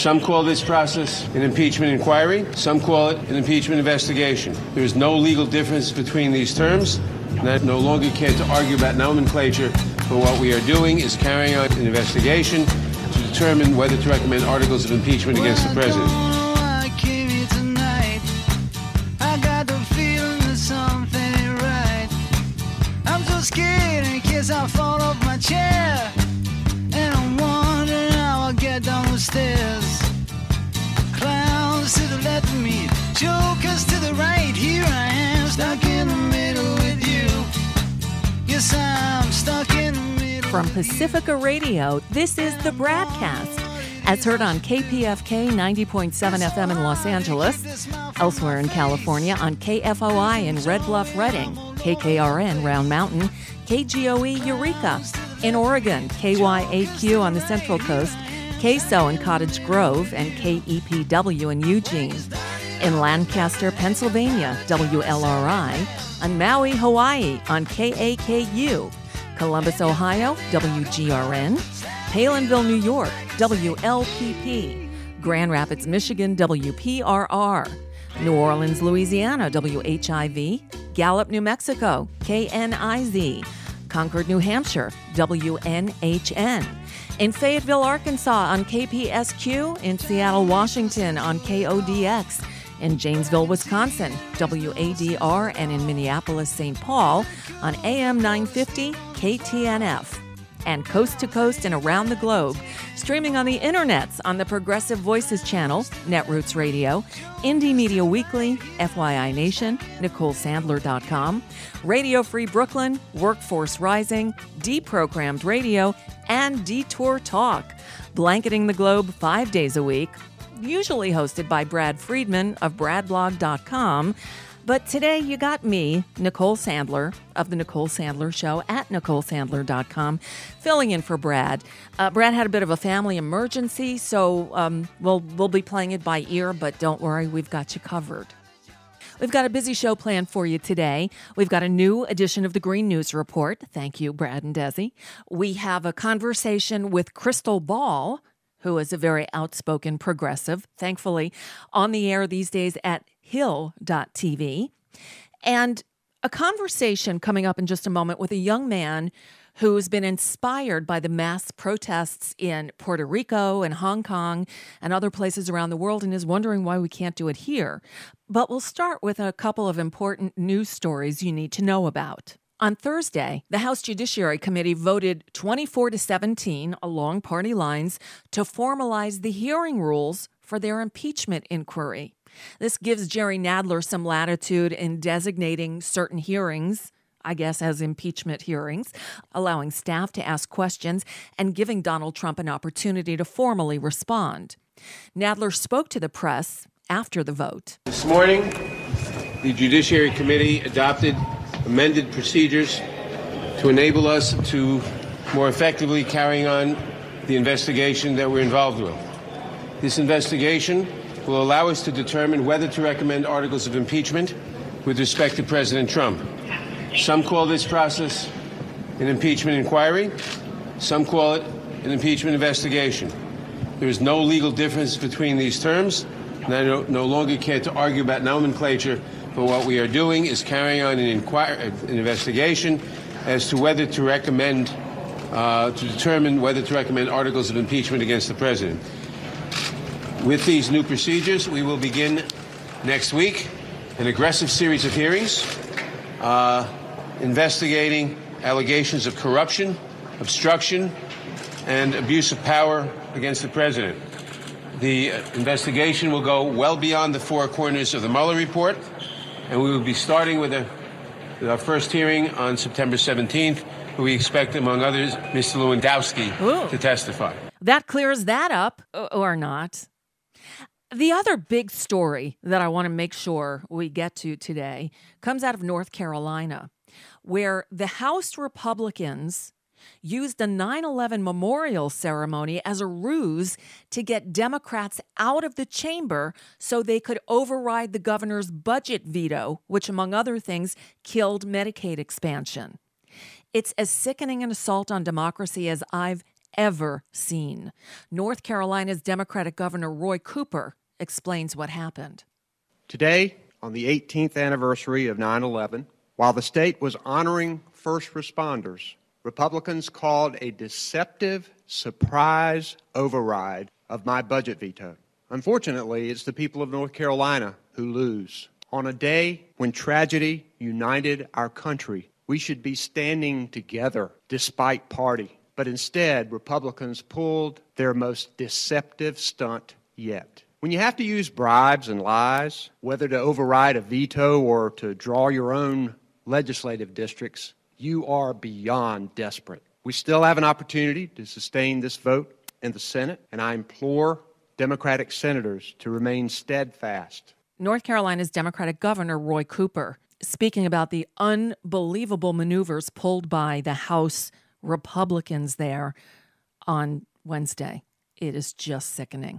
Some call this process an impeachment inquiry. Some call it an impeachment investigation. There is no legal difference between these terms, and I no longer care to argue about nomenclature, but what we are doing is carrying out an investigation to determine whether to recommend articles of impeachment against the president. Scared in case I fall off my chair, and I'm wondering how I'll get down the stairs. Clowns to the left of me, jokers to the right. Here I am, stuck in the middle with you. Yes, I'm stuck in the middle. From Pacifica Radio, this is the BradCast, as heard on KPFK 90.7 FM in Los Angeles, elsewhere in California on KFOI in Red Bluff, Redding, KKRN Round Mountain, KGOE Eureka in Oregon, KYAQ on the Central Coast, KSO in Cottage Grove, and KEPW in Eugene. In Lancaster, Pennsylvania, WLRI, on Maui, Hawaii on KAKU, Columbus, Ohio, WGRN, Palinville, New York, WLPP, Grand Rapids, Michigan, WPRR, New Orleans, Louisiana, WHIV, Gallup, New Mexico, KNIZ, Concord, New Hampshire, WNHN, in Fayetteville, Arkansas on KPSQ, in Seattle, Washington on KODX, in Janesville, Wisconsin, WADR, and in Minneapolis, St. Paul on AM 950 KTNF. And coast to coast and around the globe, streaming on the internets on the Progressive Voices channel, Netroots Radio, Indie Media Weekly, FYI Nation, NicoleSandler.com, Radio Free Brooklyn, Workforce Rising, Deprogrammed Radio, and Detour Talk, blanketing the globe 5 days a week, usually hosted by Brad Friedman of BradBlog.com. But today you got me, Nicole Sandler, of The Nicole Sandler Show at NicoleSandler.com, filling in for Brad. Brad had a bit of a family emergency, so we'll be playing it by ear, but don't worry, we've got you covered. We've got a busy show planned for you today. We've got a new edition of the Green News Report. Thank you, Brad and Desi. We have a conversation with Crystal Ball, who is a very outspoken progressive, thankfully on the air these days at Hill.tv, and a conversation coming up in just a moment with a young man who's been inspired by the mass protests in Puerto Rico and Hong Kong and other places around the world and is wondering why we can't do it here. But we'll start with a couple of important news stories you need to know about. On Thursday, the House Judiciary Committee voted 24-17 along party lines to formalize the hearing rules for their impeachment inquiry. This gives Jerry Nadler some latitude in designating certain hearings, I guess, as impeachment hearings, allowing staff to ask questions and giving Donald Trump an opportunity to formally respond. Nadler spoke to the press after the vote. This morning, the Judiciary Committee adopted amended procedures to enable us to more effectively carry on the investigation that we're involved with. This investigation will allow us to determine whether to recommend articles of impeachment with respect to President Trump. Some call this process an impeachment inquiry. Some call it an impeachment investigation. There is no legal difference between these terms, and I no longer care to argue about nomenclature, but what we are doing is carrying on an investigation as to whether to recommend, to determine whether to recommend articles of impeachment against the president. With these new procedures, we will begin next week an aggressive series of hearings investigating allegations of corruption, obstruction, and abuse of power against the president. The investigation will go well beyond the four corners of the Mueller report, and we will be starting with our first hearing on September 17th, where we expect, among others, Mr. Lewandowski to testify. That clears that up, or not. The other big story that I want to make sure we get to today comes out of North Carolina, where the House Republicans used a 9/11 memorial ceremony as a ruse to get Democrats out of the chamber so they could override the governor's budget veto, which, among other things, killed Medicaid expansion. It's as sickening an assault on democracy as I've ever seen. North Carolina's Democratic Governor Roy Cooper explains what happened. Today, on the 18th anniversary of 9/11, while the state was honoring first responders, Republicans called a deceptive surprise override of my budget veto. Unfortunately, it's the people of North Carolina who lose. On a day when tragedy united our country, we should be standing together despite party. But instead, Republicans pulled their most deceptive stunt yet. When you have to use bribes and lies, whether to override a veto or to draw your own legislative districts, you are beyond desperate. We still have an opportunity to sustain this vote in the Senate, and I implore Democratic senators to remain steadfast. North Carolina's Democratic Governor Roy Cooper speaking about the unbelievable maneuvers pulled by the House Republicans there on Wednesday. It is just sickening.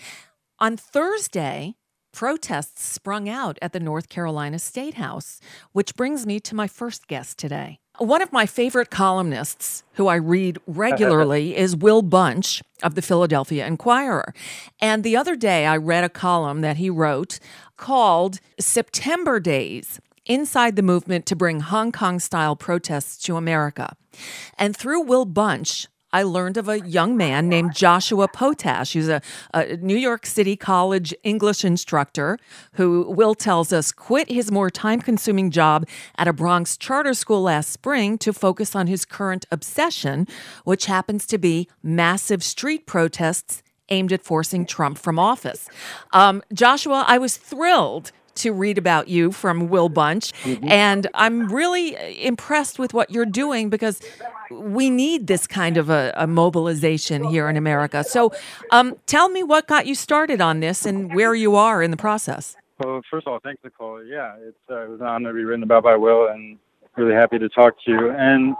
On Thursday, protests sprung out at the North Carolina State House, which brings me to my first guest today. One of my favorite columnists who I read regularly is Will Bunch of the Philadelphia Inquirer. And the other day I read a column that he wrote called September Days, Inside the Movement to Bring Hong Kong-Style Protests to America. And through Will Bunch, I learned of a young man named Joshua Potash, who's a New York City college English instructor who, Will tells us, quit his more time-consuming job at a Bronx charter school last spring to focus on his current obsession, which happens to be massive street protests aimed at forcing Trump from office. Joshua, I was thrilled to read about you from Will Bunch, and I'm really impressed with what you're doing because we need this kind of a mobilization here in America. So tell me what got you started on this and where you are in the process. Well, first of all, thanks, Nicole. Yeah, it was an honor to be written about by Will, and really happy to talk to you. And,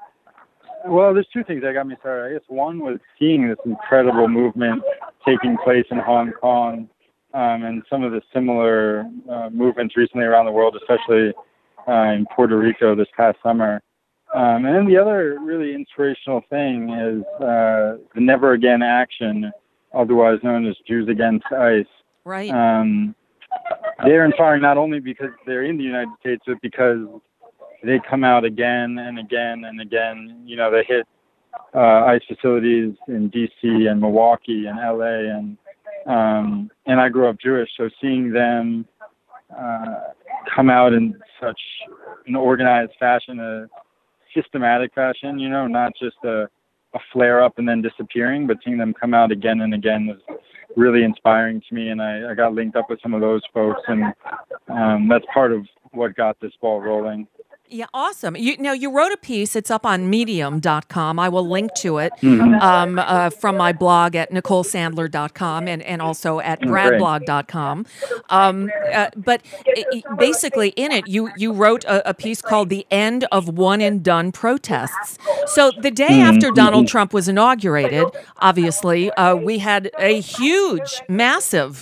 well, there's two things that got me started. I guess one was seeing this incredible movement taking place in Hong Kong, and some of the similar movements recently around the world, especially in Puerto Rico this past summer. And then the other really inspirational thing is the Never Again action, otherwise known as Jews Against ICE. Right. They're inspiring not only because they're in the United States, but because they come out again and again and again. You know, they hit ICE facilities in D.C. and Milwaukee and L.A. And I grew up Jewish, so seeing them come out in such an organized fashion, a systematic fashion, you know, not just a flare-up and then disappearing, but seeing them come out again and again was really inspiring to me, and I got linked up with some of those folks, and that's part of what got this ball rolling. Yeah, awesome. You wrote a piece. It's up on Medium.com. I will link to it from my blog at NicoleSandler.com and also at BradBlog.com. But basically in it, you wrote a piece called The End of One and Done Protests. So the day after Donald Trump was inaugurated, obviously, we had a huge, massive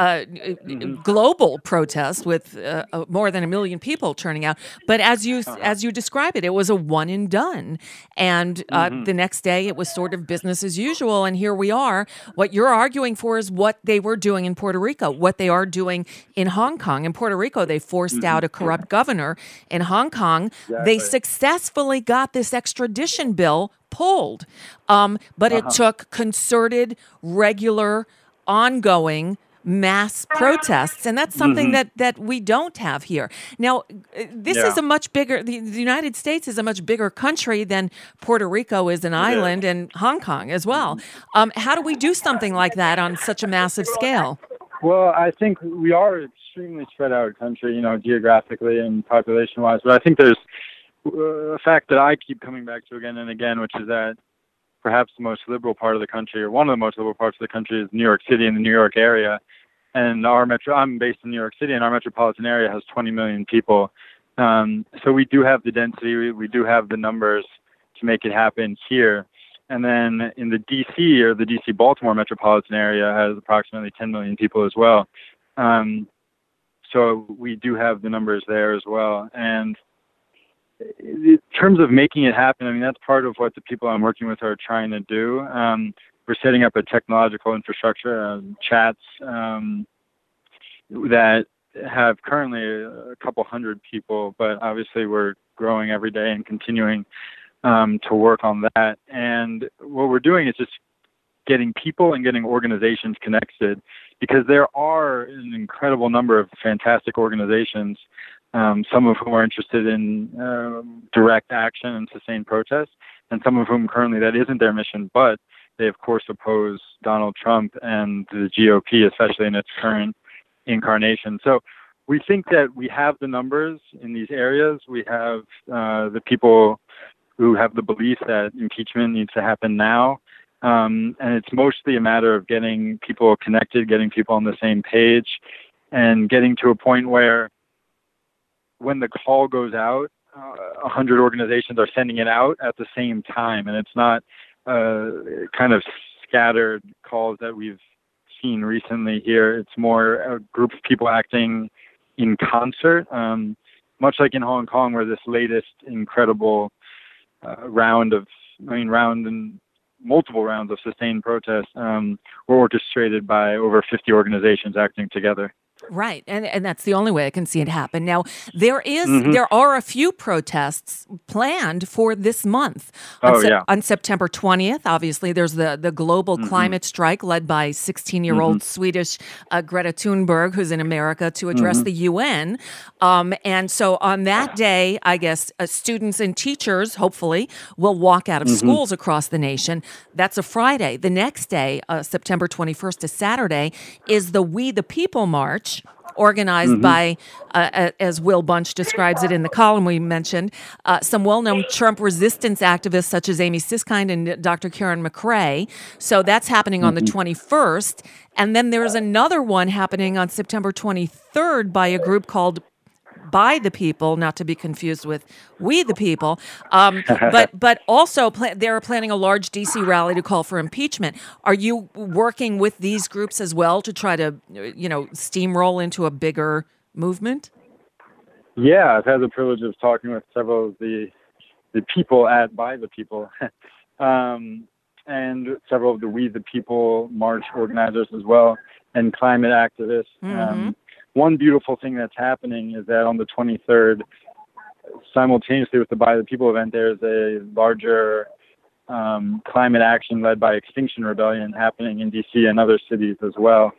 global protest with more than 1 million people turning out. But as you describe it, it was a one and done. And the next day it was sort of business as usual. And here we are. What you're arguing for is what they were doing in Puerto Rico, what they are doing in Hong Kong. In Puerto Rico, they forced out a corrupt governor. In Hong Kong, they successfully got this extradition bill pulled. But it took concerted, regular, ongoing mass protests, and that's something that we don't have here. Now, this is a much bigger, the United States is a much bigger country than Puerto Rico is an island, and Hong Kong as well. How do we do something like that on such a massive scale? Well, I think we are an extremely spread out country, you know, geographically and population-wise, but I think there's a fact that I keep coming back to again and again, which is that perhaps the most liberal part of the country, or one of the most liberal parts of the country, is New York City and the New York area. And I'm based in New York City, and our metropolitan area has 20 million people. So we do have the density, we do have the numbers to make it happen here. And then in the D.C. or the D.C.-Baltimore metropolitan area has approximately 10 million people as well. So we do have the numbers there as well. And in terms of making it happen, I mean, that's part of what the people I'm working with are trying to do. We're setting up a technological infrastructure, chats that have currently a couple hundred people, but obviously we're growing every day and continuing to work on that. And what we're doing is just getting people and getting organizations connected, because there are an incredible number of fantastic organizations, some of whom are interested in direct action and sustained protest, and some of whom currently that isn't their mission, but they of course oppose Donald Trump and the GOP, especially in its current incarnation. So we think that we have the numbers in these areas. We have the people who have the belief that impeachment needs to happen now. And it's mostly a matter of getting people connected, getting people on the same page, and getting to a point where when the call goes out, 100 organizations are sending it out at the same time. And it's not kind of scattered calls that we've seen recently here. It's more a group of people acting in concert, much like in Hong Kong, where this latest incredible round and multiple rounds of sustained protests were orchestrated by over 50 organizations acting together. Right, and that's the only way I can see it happen. Now, there are a few protests planned for this month. On September 20th, obviously, there's the global climate strike led by 16-year-old Swedish Greta Thunberg, who's in America to address the UN. And so on that day, I guess students and teachers, hopefully, will walk out of schools across the nation. That's a Friday. The next day, September 21st to Saturday, is the We the People March, organized by, as Will Bunch describes it in the column we mentioned, some well-known Trump resistance activists such as Amy Siskind and Dr. Karen McRae. So that's happening on the 21st. And then there's another one happening on September 23rd by a group called By the People, not to be confused with We the People, but also they're planning a large D.C. rally to call for impeachment. Are you working with these groups as well to try to, steamroll into a bigger movement? Yeah, I've had the privilege of talking with several of the people at By the People, and several of the We the People March organizers as well, and climate activists. One beautiful thing that's happening is that on the 23rd, simultaneously with the By the People event, there's a larger climate action led by Extinction Rebellion happening in D.C. and other cities as well.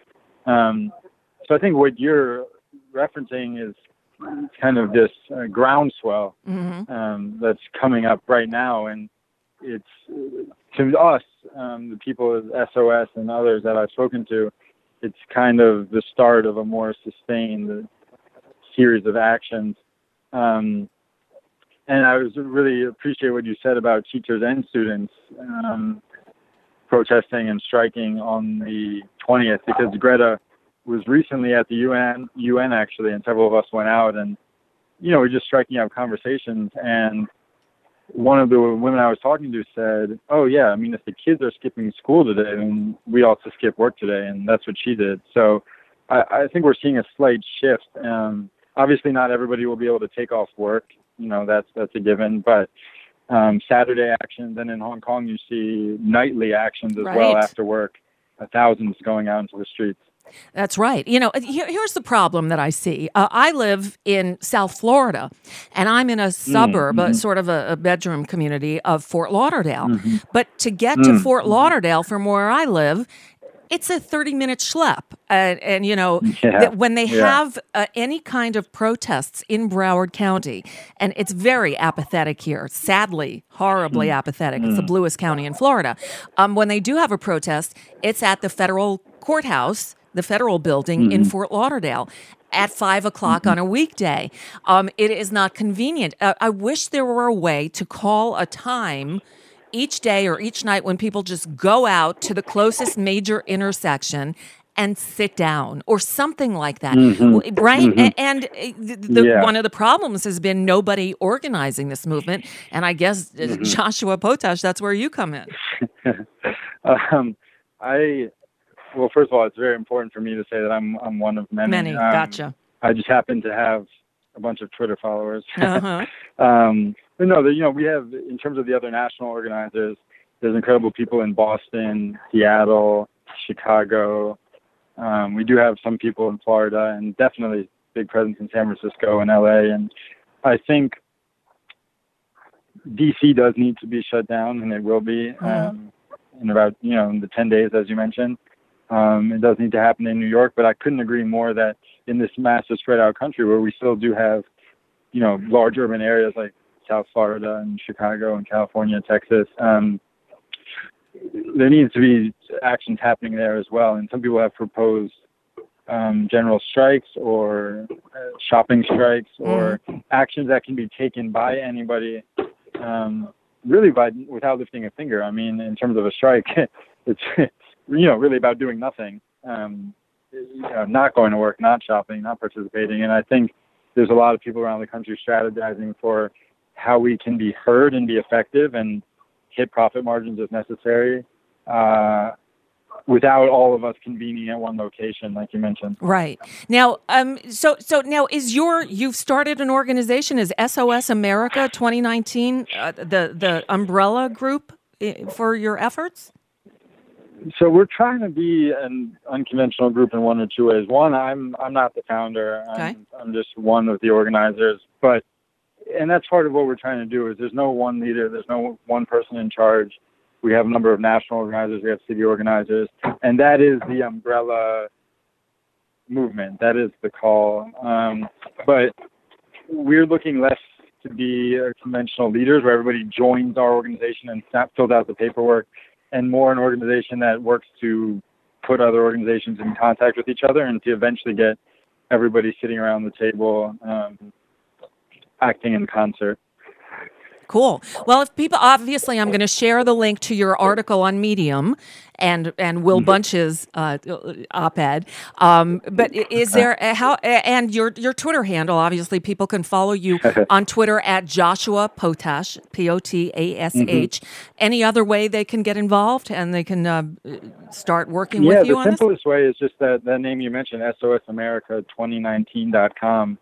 So I think what you're referencing is kind of this groundswell that's coming up right now. And it's, to us, the people of SOS and others that I've spoken to, it's kind of the start of a more sustained series of actions. And I really appreciate what you said about teachers and students protesting and striking on the 20th, because Greta was recently at the UN actually, and several of us went out, and, we're just striking out conversations. And one of the women I was talking to said, oh, yeah, I mean, if the kids are skipping school today, then we ought to skip work today. And that's what she did. So I think we're seeing a slight shift. Obviously, not everybody will be able to take off work. That's a given. But Saturday actions, and in Hong Kong, you see nightly actions as well after work, thousands going out into the streets. That's right. Here's the problem that I see. I live in South Florida, and I'm in a suburb, sort of a bedroom community of Fort Lauderdale. But to get to Fort Lauderdale from where I live, it's a 30-minute schlep. When they have any kind of protests in Broward County, and it's very apathetic here, sadly, horribly apathetic. It's the bluest county in Florida. When they do have a protest, it's at the federal courthouse, the federal building in Fort Lauderdale, at 5 o'clock on a weekday. It is not convenient. I wish there were a way to call a time each day or each night when people just go out to the closest major intersection and sit down or something like that, right? And one of the problems has been nobody organizing this movement. And I guess, Joshua Potash, that's where you come in. Well, first of all, it's very important for me to say that I'm one of many. Gotcha. I just happen to have a bunch of Twitter followers. Uh-huh. But no, we have, in terms of the other national organizers, there's incredible people in Boston, Seattle, Chicago. We do have some people in Florida, and definitely big presence in San Francisco and LA. And I think DC does need to be shut down, and it will be in about, in the 10 days, as you mentioned. It does need to happen in New York, but I couldn't agree more that in this massive spread out country where we still do have, large urban areas like South Florida and Chicago and California, Texas, there needs to be actions happening there as well. And some people have proposed general strikes or shopping strikes or actions that can be taken by anybody, really without lifting a finger. I mean, in terms of a strike, it's really about doing nothing, not going to work, not shopping, not participating. And I think there's a lot of people around the country strategizing for how we can be heard and be effective and hit profit margins if necessary, without all of us convening at one location, like you mentioned. Right. Now, so now you've started an organization, is SOS America 2019 the umbrella group for your efforts? So we're trying to be an unconventional group in one or two ways. One, I'm not the founder. Okay. I'm just one of the organizers. And that's part of what we're trying to do is there's no one leader. There's no one person in charge. We have a number of national organizers. We have city organizers. And that is the umbrella movement. That is the call. But we're looking less to be conventional leaders where everybody joins our organization and fills out the paperwork, and more an organization that works to put other organizations in contact with each other and to eventually get everybody sitting around the table acting in concert. Cool. Well, if people, obviously, I'm going to share the link to your article on Medium and Will Bunch's op-ed. But is there and your Twitter handle? Obviously, people can follow you on Twitter at Joshua Potash, Potash. Any other way they can get involved and they can start working with you on this? Yeah, the simplest way is just that name you mentioned, SOSAmerica2019.com.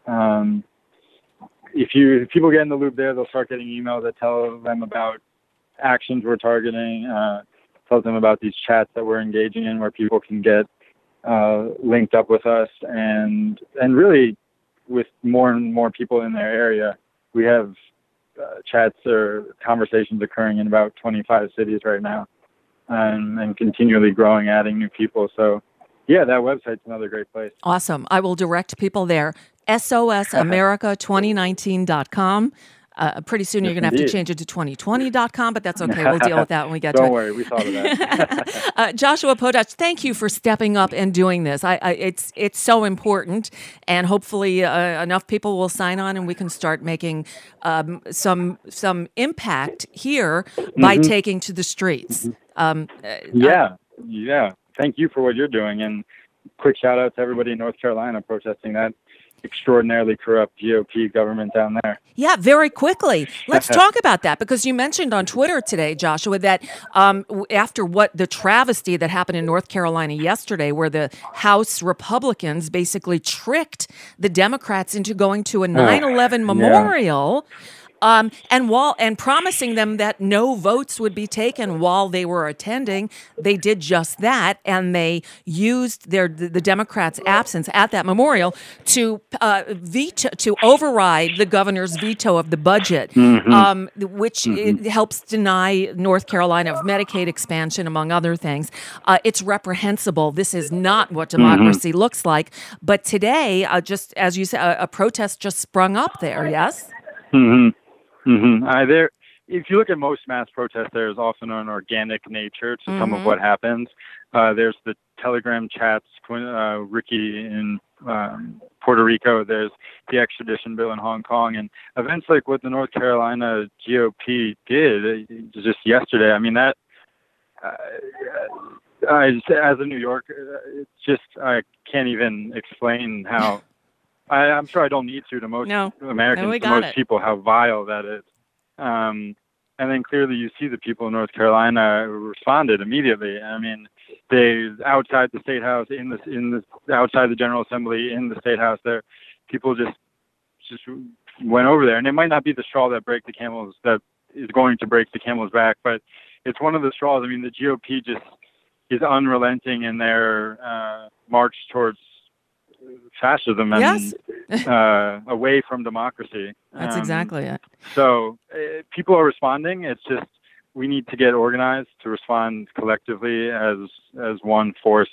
If people get in the loop there, they'll start getting emails that tell them about actions we're targeting, tells them about these chats that we're engaging in where people can get linked up with us. And really, with more and more people in their area, we have chats or conversations occurring in about 25 cities right now and continually growing, adding new people. So, yeah, that website's another great place. Awesome. I will direct people there. SOSAmerica2019.com. Pretty soon you're going to have to change it to 2020.com, but that's okay. We'll deal with that when we get to it. Don't worry, we thought of that. Joshua Potash, thank you for stepping up and doing this. It's so important, and hopefully enough people will sign on, and we can start making some impact here by taking to the streets. Yeah. Thank you for what you're doing, and quick shout out to everybody in North Carolina protesting that extraordinarily corrupt GOP government down there. Yeah, very quickly. Let's talk about that, because you mentioned on Twitter today, Joshua, that after what the travesty that happened in North Carolina yesterday, where the House Republicans basically tricked the Democrats into going to a 9/11 memorial. And promising them that no votes would be taken while they were attending, they did just that, and they used the Democrats' absence at that memorial to override the governor's veto of the budget, which helps deny North Carolina of Medicaid expansion, among other things. It's reprehensible. This is not what democracy looks like. But today, just as you said, a protest just sprung up there. Yes. If you look at most mass protests, there's often an organic nature to some of what happens. There's the Telegram chats, Ricky in Puerto Rico. There's the extradition bill in Hong Kong, and events like what the North Carolina GOP did just yesterday. I mean, that as a New Yorker, it's just I can't even explain how. I'm sure I don't need to most Americans, to most people, how vile that is. And then clearly you see the people in North Carolina responded immediately. I mean, they outside the State House, outside the General Assembly, in the State House, there people just just went over there. And it might not be the straw that is going to break the camel's back, but it's one of the straws. I mean, the GOP just is unrelenting in their march towards fascism and away from democracy. That's exactly it. So people are responding. It's just we need to get organized to respond collectively as one force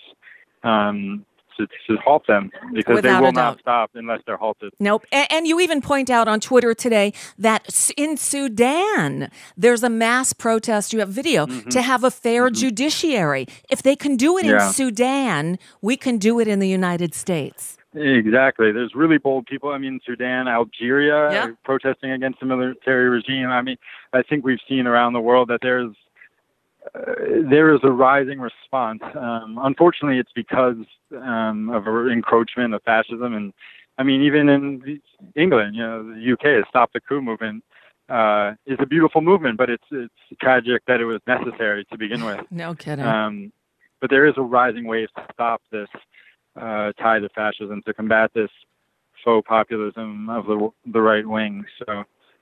to halt them, because Without they will a doubt. not stop unless they're halted. Nope. And you even point out on Twitter today that in Sudan, there's a mass protest, you have video, to have a fair judiciary. If they can do it in Sudan, we can do it in the United States. Exactly. There's really bold people. I mean, Sudan, Algeria, are protesting against the military regime. I mean, I think we've seen around the world that there is a rising response. Unfortunately, it's because of encroachment of fascism. And I mean, even in England, the UK, Stop the Coup movement is a beautiful movement, but it's tragic that it was necessary to begin with. No kidding. But there is a rising wave to stop this tide of fascism, to combat this faux populism of the right wing. So,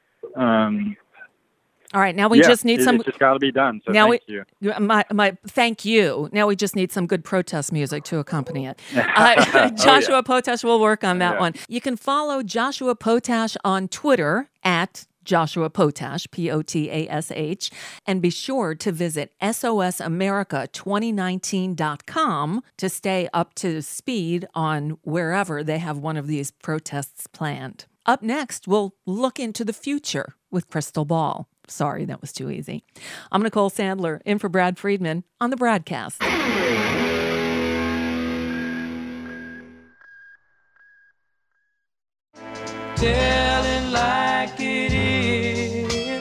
all right, now we just need some. It's just got to be done. So now thank you. Thank you. Now we just need some good protest music to accompany it. Joshua Potash will work on that one. You can follow Joshua Potash on Twitter at Joshua Potash, Potash, and be sure to visit SOSAmerica2019.com to stay up to speed on wherever they have one of these protests planned. Up next, we'll look into the future with Crystal Ball. Sorry, that was too easy. I'm Nicole Sandler, in for Brad Friedman on the Bradcast. Tell it like it is.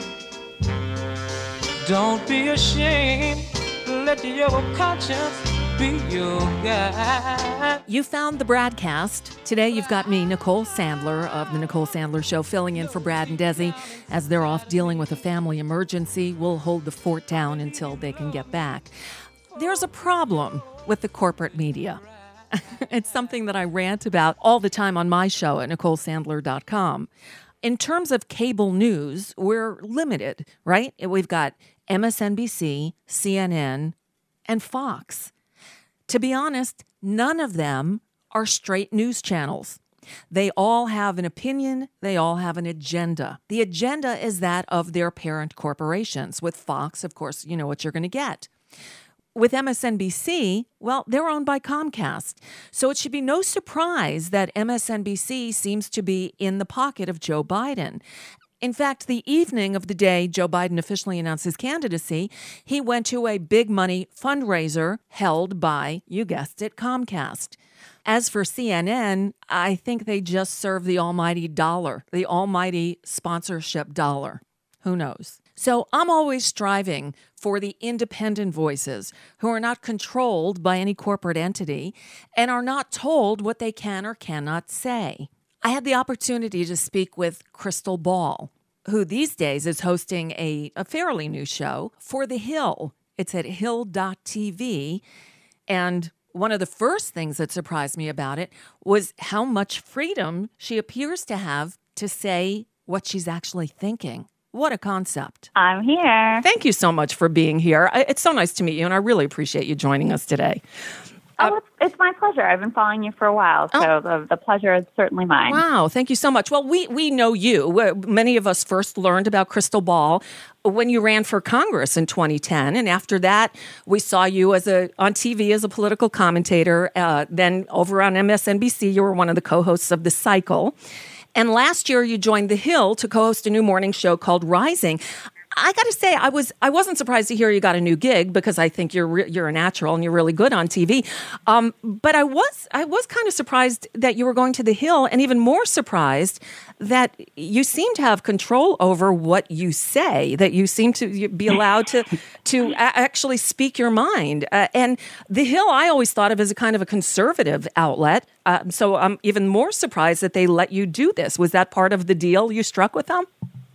Don't be ashamed. Let your conscience be your guide. You found the Bradcast. Today you've got me, Nicole Sandler, of The Nicole Sandler Show, filling in for Brad and Desi. As they're off dealing with a family emergency, we'll hold the fort down until they can get back. There's a problem with the corporate media. It's something that I rant about all the time on my show at NicoleSandler.com. In terms of cable news, we're limited, right? We've got MSNBC, CNN, and Fox. To be honest, none of them are straight news channels. They all have an opinion. They all have an agenda. The agenda is that of their parent corporations. With Fox, of course, you know what you're going to get. With MSNBC, well, they're owned by Comcast. So it should be no surprise that MSNBC seems to be in the pocket of Joe Biden. In fact, the evening of the day Joe Biden officially announced his candidacy, he went to a big money fundraiser held by, you guessed it, Comcast. As for CNN, I think they just serve the almighty dollar, the almighty sponsorship dollar. Who knows? So I'm always striving for the independent voices who are not controlled by any corporate entity and are not told what they can or cannot say. I had the opportunity to speak with Crystal Ball, who these days is hosting a fairly new show for The Hill. It's at hill.tv. And one of the first things that surprised me about it was how much freedom she appears to have to say what she's actually thinking. What a concept. I'm here. Thank you so much for being here. It's so nice to meet you, and I really appreciate you joining us today. It's my pleasure. I've been following you for a while, so the pleasure is certainly mine. Wow, thank you so much. Well, we know you. Many of us first learned about Crystal Ball when you ran for Congress in 2010, and after that, we saw you on TV as a political commentator. Then over on MSNBC, you were one of the co-hosts of The Cycle. And last year, you joined The Hill to co-host a new morning show called Rising. I got to say, I wasn't surprised to hear you got a new gig because I think you're a natural and you're really good on TV. But I was kind of surprised that you were going to The Hill, and even more surprised that you seem to have control over what you say, that you seem to be allowed to actually speak your mind. And The Hill, I always thought of as a kind of a conservative outlet. So I'm even more surprised that they let you do this. Was that part of the deal you struck with them?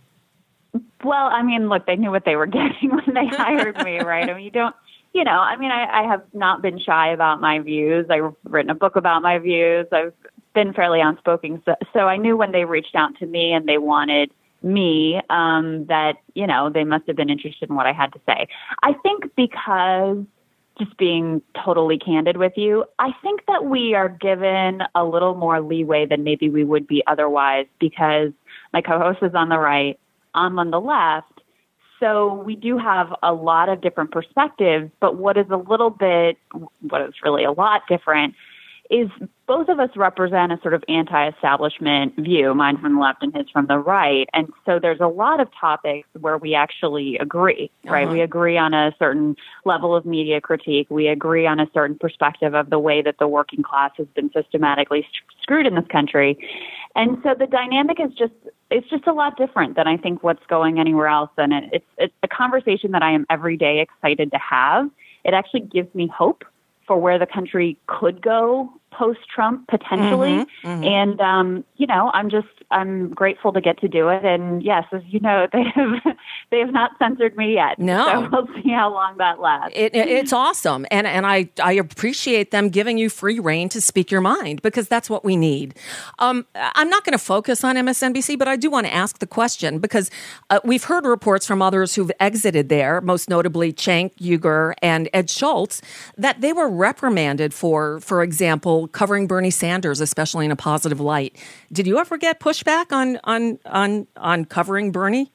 Well, I mean, look, they knew what they were getting when they hired me, right? I mean, I have not been shy about my views. I've written a book about my views. I've been fairly outspoken. So I knew when they reached out to me and they wanted me, that, they must have been interested in what I had to say. I think because, just being totally candid with you, I think that we are given a little more leeway than maybe we would be otherwise, because my co-host is on the right, I'm on the left. So we do have a lot of different perspectives, but what is really a lot different is both of us represent a sort of anti-establishment view, mine from the left and his from the right. And so there's a lot of topics where we actually agree, right? We agree on a certain level of media critique. We agree on a certain perspective of the way that the working class has been systematically screwed in this country. And so the dynamic is it's just a lot different than I think what's going anywhere else. And it's a conversation that I am every day excited to have. It actually gives me hope for where the country could go post-Trump potentially. And, I'm grateful to get to do it. And yes, as you know, they have not censored me yet. No. So we'll see how long that lasts. It's awesome. And I appreciate them giving you free rein to speak your mind, because that's what we need. I'm not going to focus on MSNBC, but I do want to ask the question, because we've heard reports from others who've exited there, most notably Cenk Uygur and Ed Schultz, that they were reprimanded for example, covering Bernie Sanders, especially in a positive light. Did you ever get pushback on covering Bernie?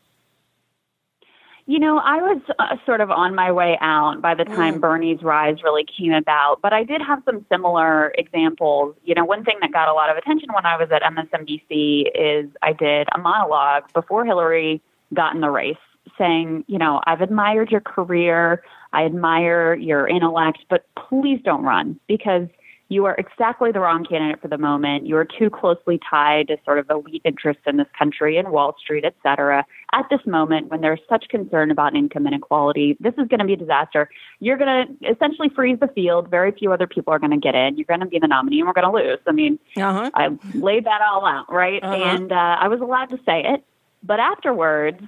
I was sort of on my way out by the time Bernie's rise really came about, but I did have some similar examples. One thing that got a lot of attention when I was at MSNBC is I did a monologue before Hillary got in the race saying, I've admired your career, I admire your intellect, but please don't run, because you are exactly the wrong candidate for the moment. You are too closely tied to sort of elite interests in this country and Wall Street, et cetera. At this moment, when there's such concern about income inequality, this is going to be a disaster. You're going to essentially freeze the field. Very few other people are going to get in. You're going to be the nominee, and we're going to lose. I mean, I laid that all out, right? And I was allowed to say it. But afterwards,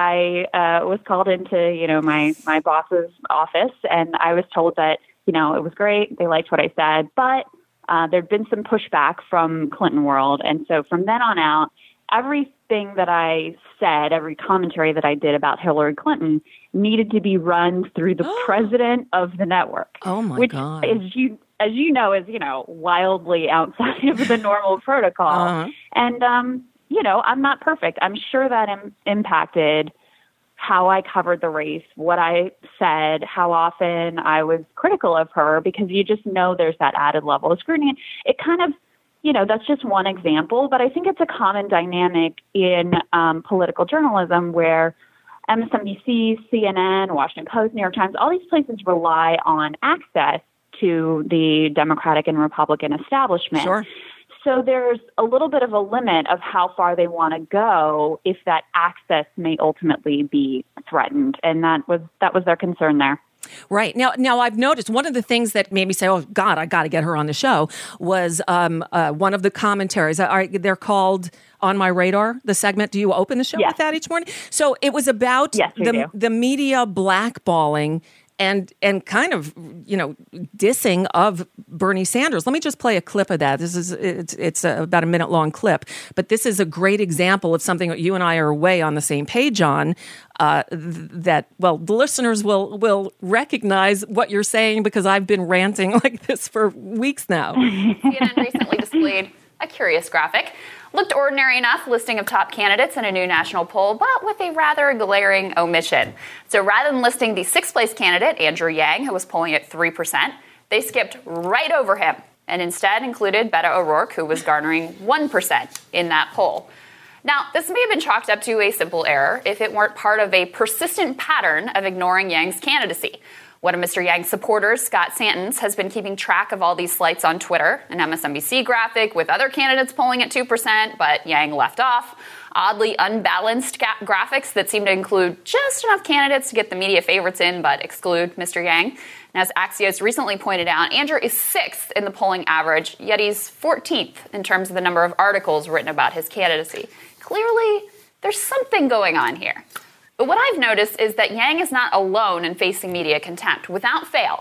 I was called into, my boss's office, and I was told that, it was great. They liked what I said, but there'd been some pushback from Clinton world. And so from then on out, everything that I said, every commentary that I did about Hillary Clinton needed to be run through the president of the network. Oh, my God. Which, as you know, is, wildly outside of the normal protocol. And, I'm not perfect. I'm sure that impacted how I covered the race, what I said, how often I was critical of her, because you just know there's that added level of scrutiny. It kind of, that's just one example, but I think it's a common dynamic in political journalism where MSNBC, CNN, Washington Post, New York Times, all these places rely on access to the Democratic and Republican establishment. Sure. So there's a little bit of a limit of how far they want to go if that access may ultimately be threatened. And that was their concern there. Right. Now I've noticed one of the things that made me say, oh, God, I got to get her on the show, was one of the commentaries. They're called On My Radar, the segment. Do you open the show with that each morning? So it was about the media blackballing and kind of, dissing of Bernie Sanders. Let me just play a clip of that. It's about a minute-long clip, but this is a great example of something that you and I are way on the same page on, the listeners will recognize what you're saying, because I've been ranting like this for weeks now. CNN recently displayed a curious graphic. Looked ordinary enough listing of top candidates in a new national poll, but with a rather glaring omission. So rather than listing the sixth-place candidate, Andrew Yang, who was polling at 3%, they skipped right over him and instead included Beto O'Rourke, who was garnering 1% in that poll. Now, this may have been chalked up to a simple error if it weren't part of a persistent pattern of ignoring Yang's candidacy. One of Mr. Yang's supporters, Scott Santens, has been keeping track of all these slights on Twitter, an MSNBC graphic with other candidates polling at 2%, but Yang left off, oddly unbalanced graphics that seem to include just enough candidates to get the media favorites in, but exclude Mr. Yang. And as Axios recently pointed out, Andrew is 6th in the polling average, yet he's 14th in terms of the number of articles written about his candidacy. Clearly, there's something going on here. But what I've noticed is that Yang is not alone in facing media contempt. Without fail,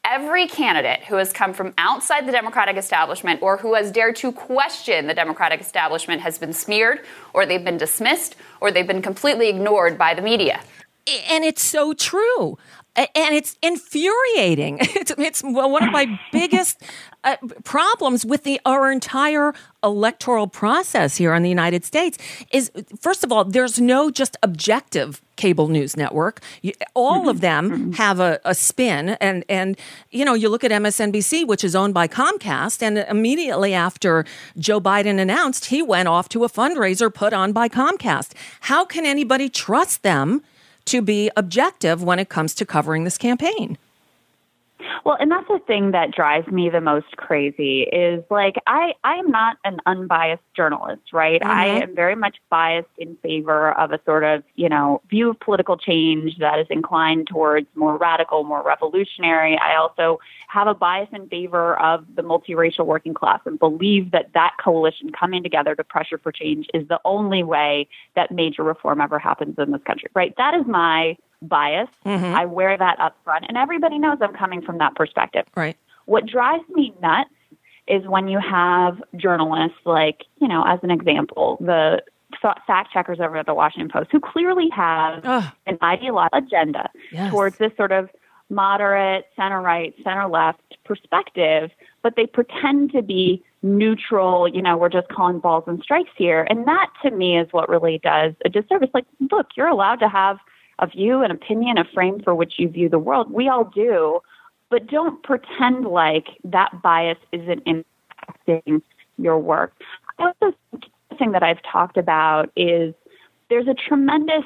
every candidate who has come from outside the Democratic establishment or who has dared to question the Democratic establishment has been smeared, or they've been dismissed, or they've been completely ignored by the media. And it's so true. And it's infuriating. It's one of my biggest problems with our entire electoral process here in the United States is, first of all, there's no just objective cable news network. All of them have a spin. And you look at MSNBC, which is owned by Comcast, and immediately after Joe Biden announced, he went off to a fundraiser put on by Comcast. How can anybody trust them to be objective when it comes to covering this campaign? Well, and that's the thing that drives me the most crazy is, like, I am not an unbiased journalist, right? Mm-hmm. I am very much biased in favor of a sort of, view of political change that is inclined towards more radical, more revolutionary. I also have a bias in favor of the multiracial working class and believe that coalition coming together to pressure for change is the only way that major reform ever happens in this country, right? That is my bias. Mm-hmm. I wear that up front, and everybody knows I'm coming from that perspective. Right. What drives me nuts is when you have journalists like, as an example, the fact checkers over at the Washington Post, who clearly have an ideological agenda towards this sort of moderate, center-right, center-left perspective, but they pretend to be neutral, we're just calling balls and strikes here. And that, to me, is what really does a disservice. Like, look, you're allowed to have a view, an opinion, a frame for which you view the world. We all do, but don't pretend like that bias isn't impacting your work. I also think the thing that I've talked about is there's a tremendous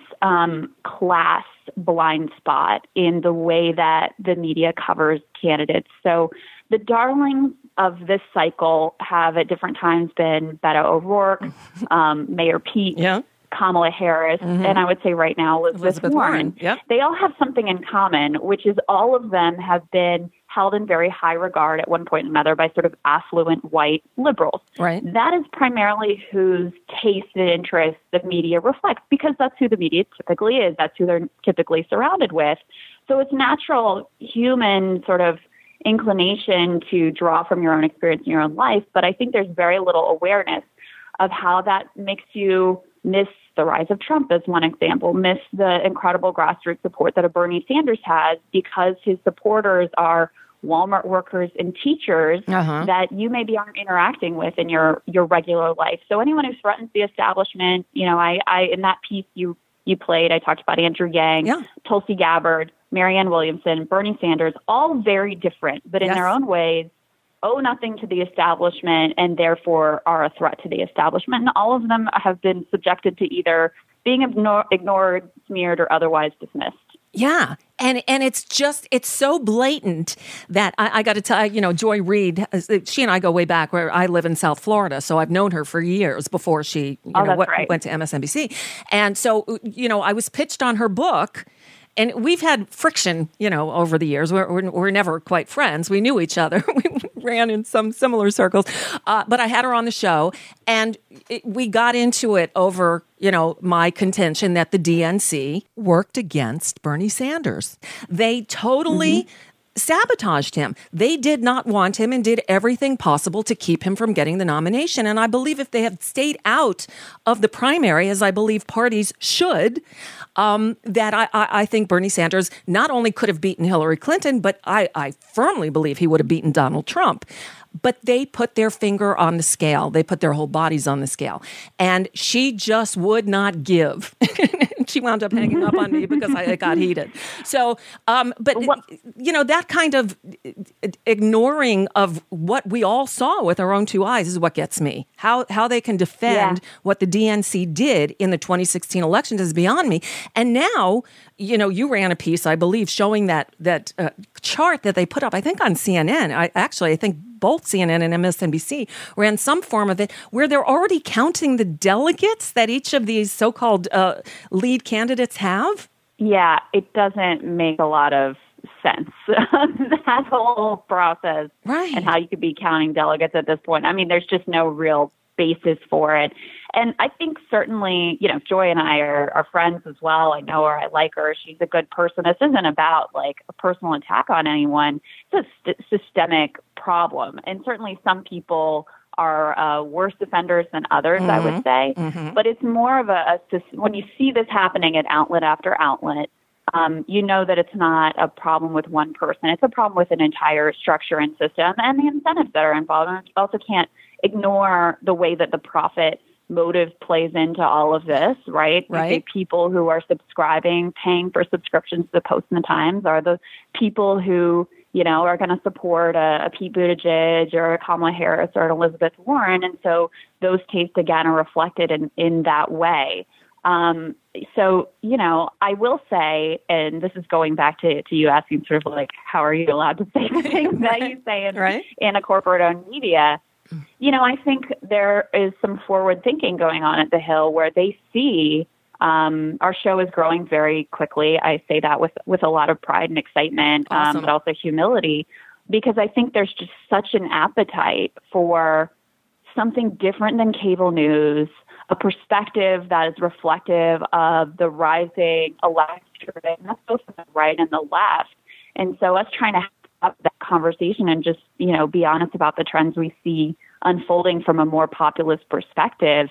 class blind spot in the way that the media covers candidates. So the darlings of this cycle have at different times been Beto O'Rourke, Mayor Pete, Kamala Harris, and I would say right now Elizabeth Warren. Yep. They all have something in common, which is all of them have been held in very high regard at one point or another by sort of affluent white liberals. Right. That is primarily whose taste and interests the media reflects, because that's who the media typically is. That's who they're typically surrounded with. So it's natural human sort of inclination to draw from your own experience in your own life. But I think there's very little awareness of how that makes you miss the rise of Trump as one example, miss the incredible grassroots support that a Bernie Sanders has because his supporters are Walmart workers and teachers that you maybe aren't interacting with in your regular life. So anyone who threatens the establishment, I in that piece you played, I talked about Andrew Yang, Tulsi Gabbard, Marianne Williamson, Bernie Sanders, all very different, but in their own ways, owe nothing to the establishment and therefore are a threat to the establishment. And all of them have been subjected to either being ignored, smeared, or otherwise dismissed. Yeah. And it's so blatant that I got to tell you, Joy Reid, she and I go way back where I live in South Florida. So I've known her for years before she went to MSNBC. And so, I was pitched on her book. And we've had friction, over the years. We're never quite friends. We knew each other. We ran in some similar circles. But I had her on the show, and we got into it over, my contention that the DNC worked against Bernie Sanders. They totally sabotaged him. They did not want him and did everything possible to keep him from getting the nomination. And I believe if they had stayed out of the primary, as I believe parties should, that I think Bernie Sanders not only could have beaten Hillary Clinton, but I firmly believe he would have beaten Donald Trump. But they put their finger on the scale. They put their whole bodies on the scale. And she just would not give. She wound up hanging up on me because I got heated. So, that kind of ignoring of what we all saw with our own two eyes is what gets me. How they can defend what the DNC did in the 2016 elections is beyond me. And now, you ran a piece, I believe, showing that chart that they put up, I think on CNN. I think both CNN and MSNBC ran some form of it where they're already counting the delegates that each of these so-called lead candidates have. Yeah, it doesn't make a lot of sense, that whole process, right? And how you could be counting delegates at this point. I mean, there's just no real basis for it. And I think certainly, Joy and I are friends as well. I know her. I like her. She's a good person. This isn't about like a personal attack on anyone. It's a systemic problem. And certainly some people are worse offenders than others, I would say. But it's more of when you see this happening at outlet after outlet, you know that it's not a problem with one person. It's a problem with an entire structure and system and the incentives that are involved. And you also can't ignore the way that the profit motive plays into all of this, right? The people who are subscribing, paying for subscriptions to the Post and the Times are the people who, are going to support a Pete Buttigieg or a Kamala Harris or an Elizabeth Warren. And so those tastes, again, are reflected in that way. So, I will say, and this is going back to you asking sort of like, how are you allowed to say the things that you say in a corporate-owned media? I think there is some forward thinking going on at The Hill where they see our show is growing very quickly. I say that with a lot of pride and excitement, Awesome. but also humility, because I think there's just such an appetite for something different than cable news, a perspective that is reflective of the rising electorate, and that's both on the right and the left. And so us trying to have that conversation and just, be honest about the trends we see unfolding from a more populist perspective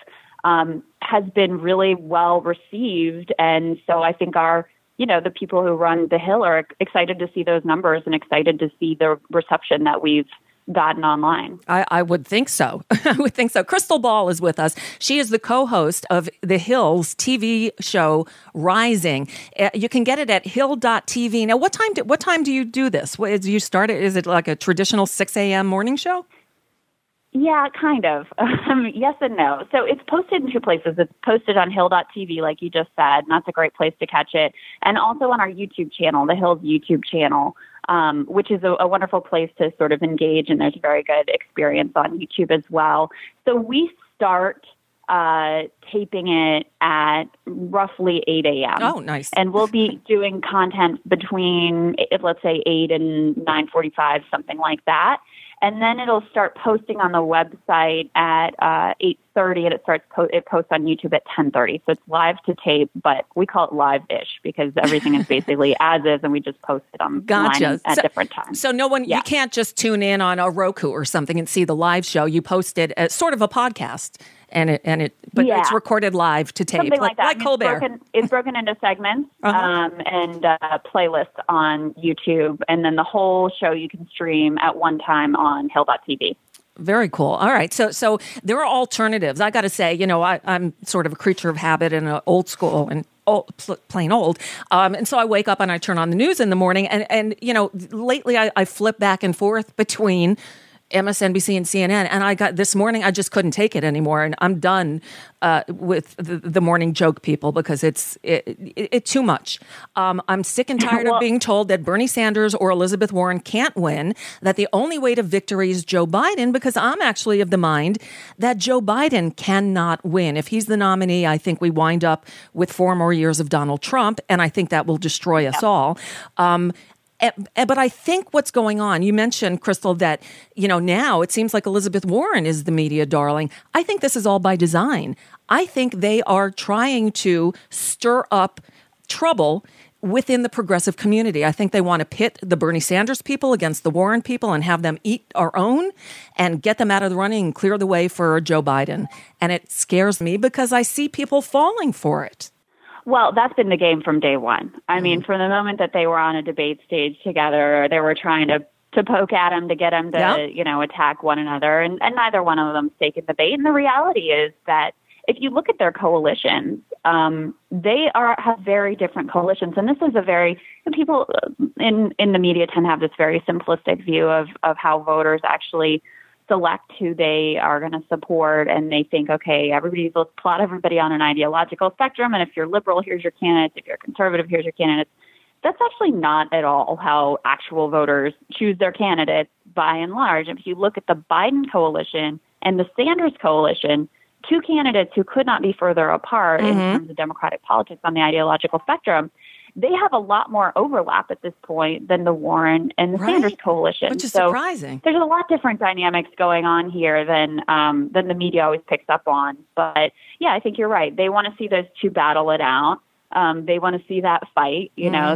has been really well received. And so I think the people who run The Hill are excited to see those numbers and excited to see the reception that we've gotten online. I would think so. I would think so. Crystal Ball is with us. She is the co-host of The Hill's TV show Rising. You can get it at hill.tv. Now, what time do you do this? Do you start it? Is it like a traditional 6 a.m. morning show? Yeah, kind of. Yes and no. So it's posted in two places. It's posted on hill.tv, like you just said, and that's a great place to catch it. And also on our YouTube channel, The Hill's YouTube channel, which is a wonderful place to sort of engage, and there's a very good experience on YouTube as well. So we start taping it at roughly 8 a.m. Oh, nice. And we'll be doing content between, let's say, 8 and 9:45, something like that. And then it'll start posting on the website at 8:30, and it posts on YouTube at 10:30. So it's live to tape, but we call it live-ish because everything is basically as is, and we just post it online at different times. So you can't just tune in on a Roku or something and see the live show. You post it as sort of a podcast, but it's recorded live to tape, something like that. Like Colbert. It's broken into segments and playlists on YouTube, and then the whole show you can stream at one time on hill.tv. Very cool. All right. So there are alternatives. I got to say, I'm sort of a creature of habit and old school and plain old. And so I wake up and I turn on the news in the morning. And lately I flip back and forth between MSNBC and CNN. And this morning, I just couldn't take it anymore. And I'm done with the morning joke people because it's too much. I'm sick and tired of being told that Bernie Sanders or Elizabeth Warren can't win, that the only way to victory is Joe Biden, because I'm actually of the mind that Joe Biden cannot win. If he's the nominee, I think we wind up with 4 more years of Donald Trump, and I think that will destroy us all. But I think what's going on, you mentioned, Crystal, that, now it seems like Elizabeth Warren is the media darling. I think this is all by design. I think they are trying to stir up trouble within the progressive community. I think they want to pit the Bernie Sanders people against the Warren people and have them eat our own and get them out of the running and clear the way for Joe Biden. And it scares me because I see people falling for it. Well, that's been the game from day one. I mean, from the moment that they were on a debate stage together, they were trying to poke at him to get him to, attack one another. And neither one of them taken the bait. And the reality is that if you look at their coalitions, they have very different coalitions. And this is people in the media tend to have this very simplistic view of how voters actually select who they are going to support, and they think, okay, let's plot everybody on an ideological spectrum, and if you're liberal, here's your candidates. If you're conservative, here's your candidates. That's actually not at all how actual voters choose their candidates by and large. If you look at the Biden coalition and the Sanders coalition, two candidates who could not be further apart in terms of Democratic politics on the ideological spectrum, they have a lot more overlap at this point than the Warren and the Sanders coalition. Which is so surprising. There's a lot different dynamics going on here than the media always picks up on. But yeah, I think you're right. They want to see those two battle it out. They want to see that fight. You know,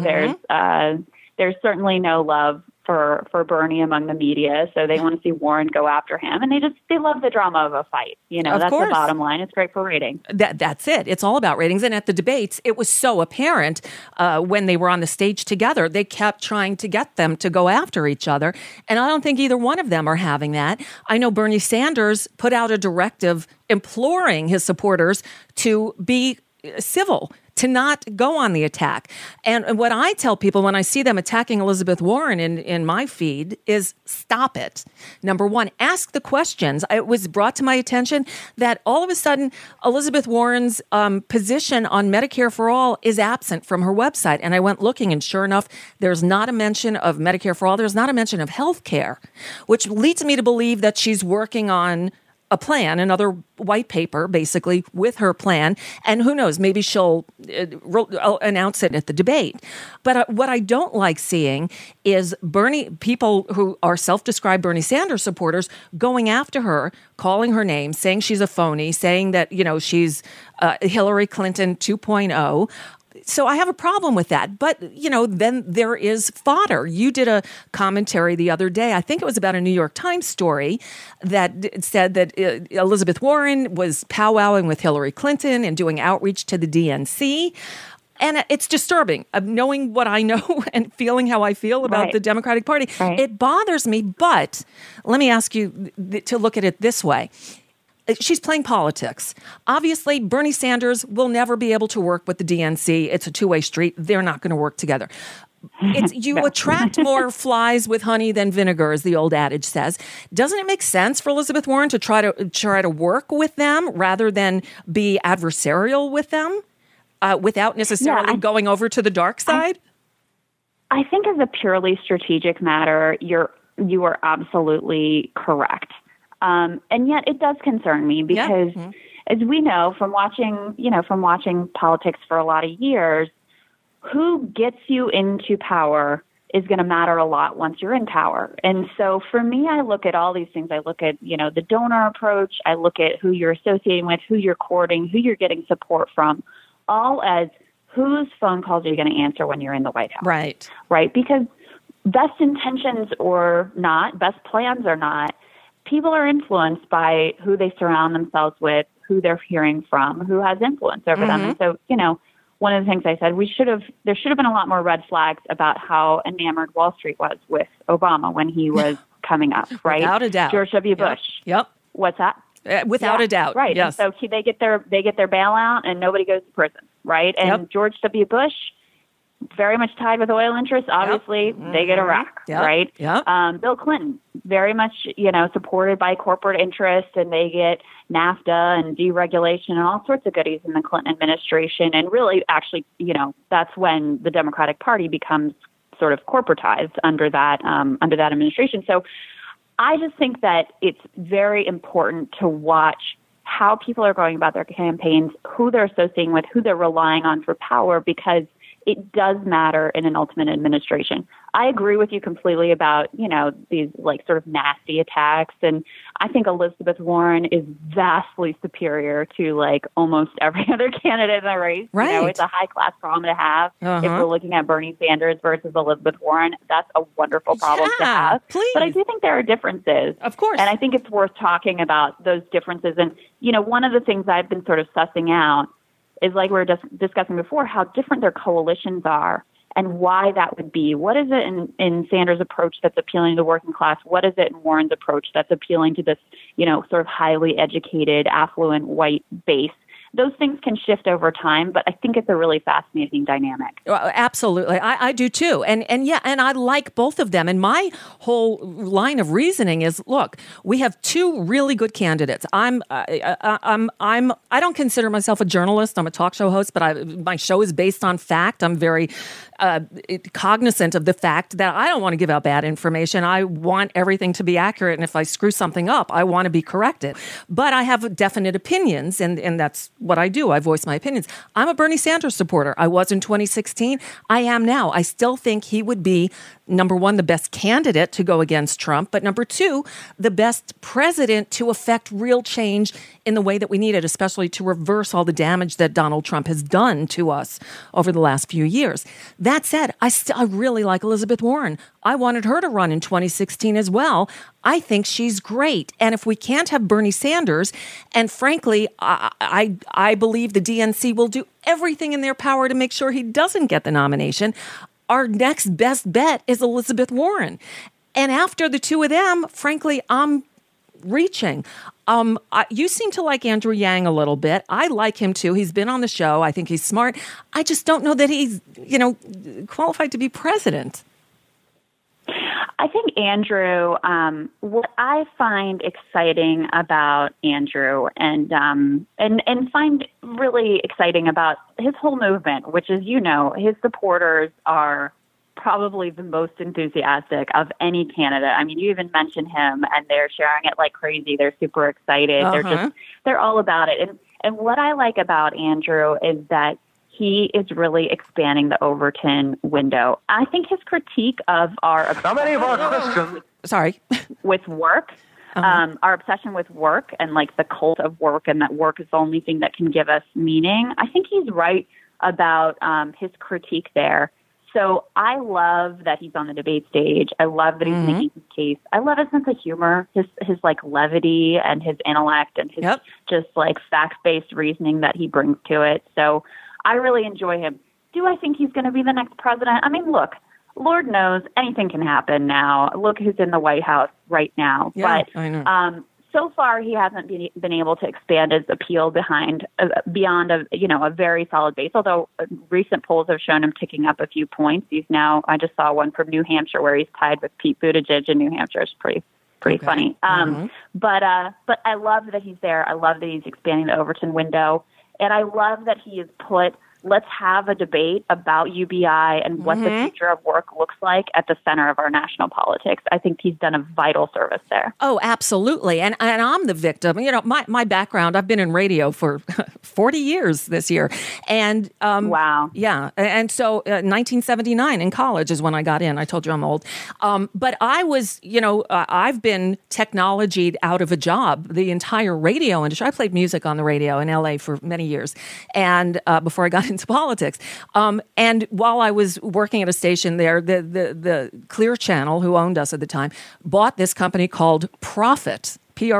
there's certainly no love for Bernie among the media, so they want to see Warren go after him, and they love the drama of a fight. You know, that's the bottom line. It's great for ratings. That's it. It's all about ratings. And at the debates, it was so apparent when they were on the stage together. They kept trying to get them to go after each other, and I don't think either one of them are having that. I know Bernie Sanders put out a directive imploring his supporters to be civil, to not go on the attack. And what I tell people when I see them attacking Elizabeth Warren in my feed is stop it. Number one, ask the questions. It was brought to my attention that all of a sudden Elizabeth Warren's position on Medicare for All is absent from her website. And I went looking, and sure enough, there's not a mention of Medicare for All. There's not a mention of health care, which leads me to believe that she's working on a plan, another white paper, basically, with her plan. And who knows, maybe she'll announce it at the debate. But what I don't like seeing is people who are self-described Bernie Sanders supporters going after her, calling her name, saying she's a phony, saying that, she's Hillary Clinton 2.0. So I have a problem with that. But, then there is fodder. You did a commentary the other day. I think it was about a New York Times story that said that Elizabeth Warren was powwowing with Hillary Clinton and doing outreach to the DNC. And it's disturbing, knowing what I know and feeling how I feel about the Democratic Party. Right. It bothers me. But let me ask you to look at it this way. She's playing politics. Obviously, Bernie Sanders will never be able to work with the DNC. It's a two-way street. They're not going to work together. You attract more flies with honey than vinegar, as the old adage says. Doesn't it make sense for Elizabeth Warren to try to work with them rather than be adversarial with them without necessarily going over to the dark side? I think as a purely strategic matter, you are absolutely correct. And yet it does concern me because, as we know from watching politics for a lot of years, who gets you into power is going to matter a lot once you're in power. And so for me, I look at all these things. I look at, the donor approach. I look at who you're associating with, who you're courting, who you're getting support from, all as whose phone calls are you going to answer when you're in the White House? Right. Right. Because best intentions or not, best plans or not, people are influenced by who they surround themselves with, who they're hearing from, who has influence over them. And so, one of the things I said, there should have been a lot more red flags about how enamored Wall Street was with Obama when he was coming up, right? Without a doubt. George W. Bush. Yep. What's that? Without a doubt. Right. Yes. And so they get their bailout and nobody goes to prison, right? And George W. Bush, very much tied with oil interests. Obviously, they get Iraq, right? Yep. Bill Clinton, very much, supported by corporate interests, and they get NAFTA and deregulation and all sorts of goodies in the Clinton administration. And really, actually, that's when the Democratic Party becomes sort of corporatized under that administration. So I just think that it's very important to watch how people are going about their campaigns, who they're associating with, who they're relying on for power, because it does matter in an ultimate administration. I agree with you completely about, these sort of nasty attacks. And I think Elizabeth Warren is vastly superior to almost every other candidate in the race. Right. It's a high class problem to have. If we're looking at Bernie Sanders versus Elizabeth Warren, that's a wonderful problem to have. Please. But I do think there are differences. Of course. And I think it's worth talking about those differences. And, one of the things I've been sort of sussing out is, like we were just discussing before, how different their coalitions are and why that would be. What is it in Sanders' approach that's appealing to the working class? What is it in Warren's approach that's appealing to this, sort of highly educated, affluent white base? Those things can shift over time, but I think it's a really fascinating dynamic. Absolutely. I do too. And I like both of them. And my whole line of reasoning is, look, we have two really good candidates. I don't consider myself a journalist. I'm a talk show host, but my show is based on fact. I'm very cognizant of the fact that I don't want to give out bad information. I want everything to be accurate. And if I screw something up, I want to be corrected. But I have definite opinions, and that's what I do. I voice my opinions. I'm a Bernie Sanders supporter. I was in 2016. I am now. I still think he would be, number one, the best candidate to go against Trump, but number two, the best president to affect real change in the way that we need it, especially to reverse all the damage that Donald Trump has done to us over the last few years. That said, I really like Elizabeth Warren. I wanted her to run in 2016 as well. I think she's great. And if we can't have Bernie Sanders, and frankly, I believe the DNC will do everything in their power to make sure he doesn't get the nomination, our next best bet is Elizabeth Warren. And after the two of them, frankly, I'm reaching. You seem to like Andrew Yang a little bit. I like him too. He's been on the show. I think he's smart. I just don't know that he's, qualified to be president. I think Andrew, what I find exciting about Andrew and find really exciting about his whole movement, which is, his supporters are probably the most enthusiastic of any candidate. I mean, you even mentioned him and they're sharing it like crazy. They're super excited. They're all about it. And what I like about Andrew is that he is really expanding the Overton window. I think his critique of our with work, our obsession with work and like the cult of work and that work is the only thing that can give us meaning. I think he's right about his critique there. So I love that he's on the debate stage. I love that he's making his case. I love his sense of humor, his like levity and his intellect and his just like fact-based reasoning that he brings to it. So I really enjoy him. Do I think he's going to be the next president? I mean, look, Lord knows anything can happen now. Look who's in the White House right now. Yeah, but I know. So far, he hasn't been able to expand his appeal beyond a very solid base. Although recent polls have shown him ticking up a few points. I just saw one from New Hampshire where he's tied with Pete Buttigieg in New Hampshire. It's pretty funny. But I love that he's there. I love that he's expanding the Overton window, and I love that he has put let's have a debate about UBI and what the future of work looks like at the center of our national politics. I think he's done a vital service there. Oh, absolutely. And I'm the victim. My background, I've been in radio for 40 years this year. And wow. Yeah. And so 1979 in college is when I got in. I told you I'm old. But I was, I've been technologied out of a job, the entire radio industry. I played music on the radio in LA for many years. And before I got into politics. And while I was working at a station there, the Clear Channel, who owned us at the time, bought this company called Prophet,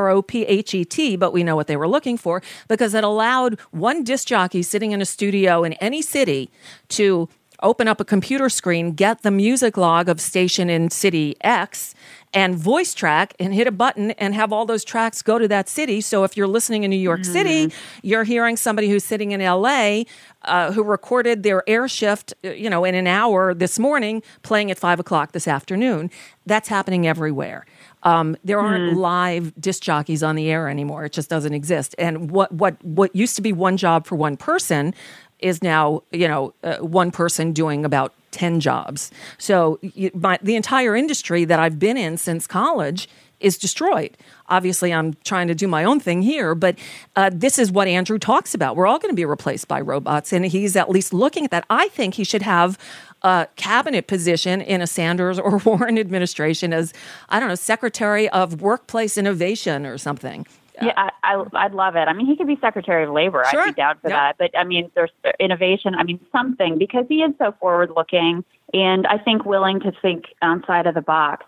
Prophet, but we know what they were looking for because it allowed one disc jockey sitting in a studio in any city to open up a computer screen, get the music log of station in city X, and voice track and hit a button and have all those tracks go to that city. So if you're listening in New York City, you're hearing somebody who's sitting in LA who recorded their air shift, in an hour this morning, playing at 5:00 this afternoon. That's happening everywhere. There aren't live disc jockeys on the air anymore. It just doesn't exist. And what used to be one job for one person is now, one person doing about 10 jobs. So the entire industry that I've been in since college is destroyed. Obviously, I'm trying to do my own thing here, but this is what Andrew talks about. We're all going to be replaced by robots, and he's at least looking at that. I think he should have a cabinet position in a Sanders or Warren administration as, Secretary of Workplace Innovation or something. Yeah, I'd love it. I mean, he could be Secretary of Labor. Sure. I'd be down for that. But, there's innovation. Something, because he is so forward-looking and I think willing to think outside of the box.